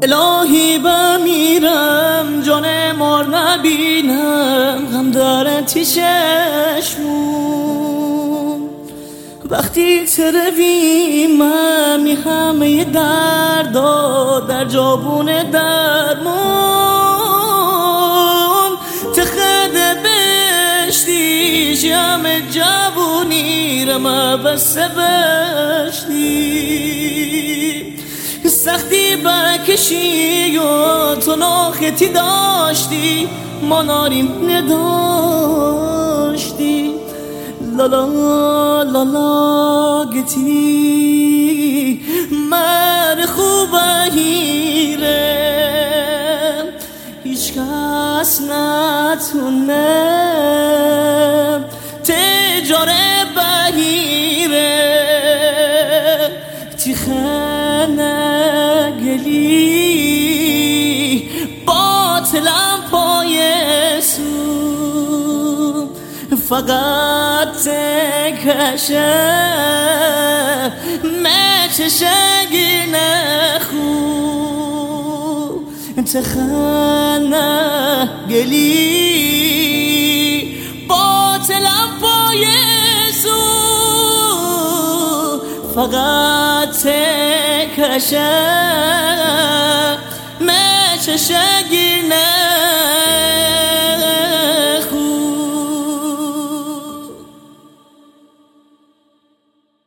الهی بمیرم جان مار نبینم، غم داره تی چشمون وقتی ترویم می همه دردا در جابون درمون تخده بشتی جمع جوونی رمه بسه بشتی سختی بکشی و تو ناختی داشتی ما ناریم نداشتی لالا لالا گتی مر خوبه هیره هیچ کس نتونه تجاره بهیره تیخنه گلی باطلم پای سو فقط تکشه مچشگی نخو تخنه گلی باطلم پای سو فقط تکشه